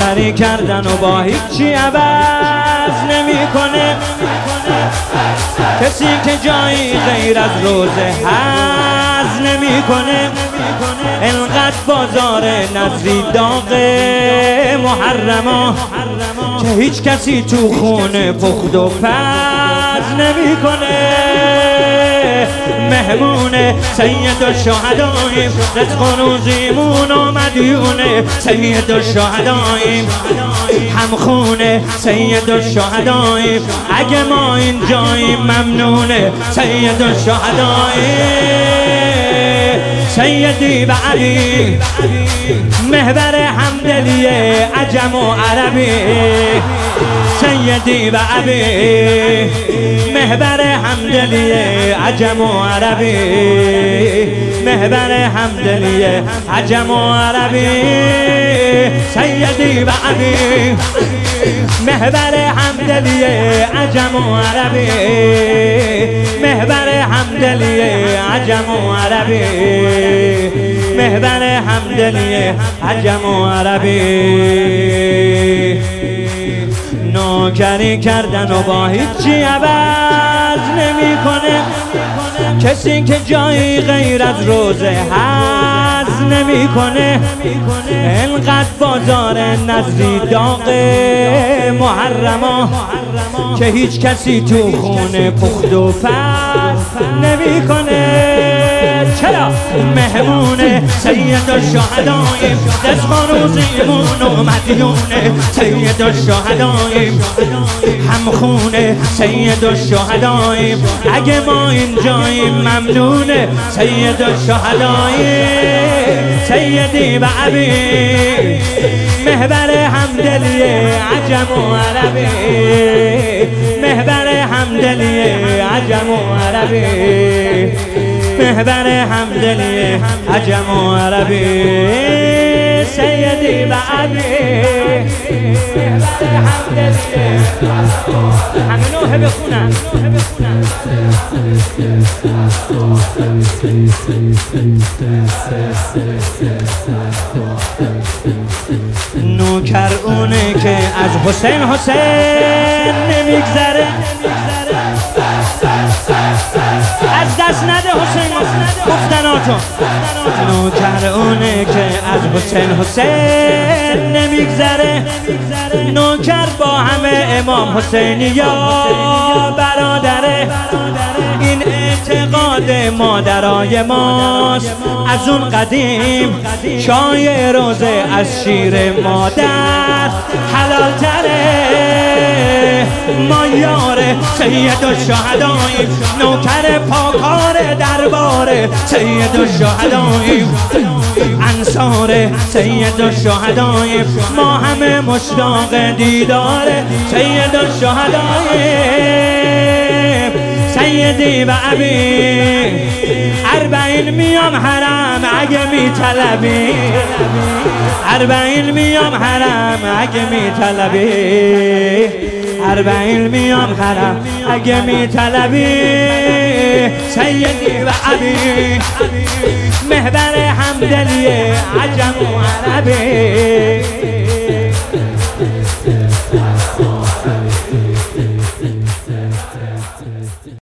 نوکری کردن و با هیچی عوض نمیکنه. کسی که جایی غیر از روزه هز نمیکنه. انقدر بازار نظری داغ محرما که هیچ کسی تو خونه پخت و پز نمیکنه. مهمونه سید الشهداییم، رزق و روزیمون و مدیونه سید الشهداییم، همخونه سید الشهداییم. اگه ما اینجاییم ممنونه سید الشهداییم. سیدی و علی محور همدلی عجم و عربی، سیدی و علی محور همدلی عجم و عربی، محور همدلی عجم و عربی. سیدی و علی محور همدلی عجم و عربی، محور همدلی عجم و عربی، محور همدلی عجم و عربی. نوکری کردن و با هیچی عوض نمیکنه. کسی که جایی غیر از روزه هز نمیکنه. انقدر بازار نظری داغ محرما که هیچ کسی تو خونه پخت و پز نمیکنه. چرا؟ مهمونه سید الشهداییم، رزق و روزیمون و مدیونه سید الشهداییم، همخونه سید الشهداییم. اگه ما اینجاییم ممنونه سید الشهداییم. سیدی و عبی محور همدلی عجم و عربی، محور همدلی عجم و عربی، محور همدلی عجم و عربی. سیدی و عبی محور همدلی. همه نوحه بخونن. نوکر اونه که از حسین نمیگذره. از دست نده حسین گفتناتو. نوکر اونه که از حسین نمیگذره. نوکر با همه امام حسینی یا برادره. این اعتقاد مادرای ماست از اون قدیم. چای روزه از شیر مادر حلال تره. ما یار سید الشهداییم، نوکر پاکار درباره سید الشهداییم، انصار سید الشهداییم. ما همه مشتاق دیدار سید الشهداییم. سیدی و عبی 40 میام حرم اگه میطلبی، 40 میام حرم اگه میطلبی، 40 میام حرم اگه میطلبی. سیدی و عبی محور همدلی عجم و عربی،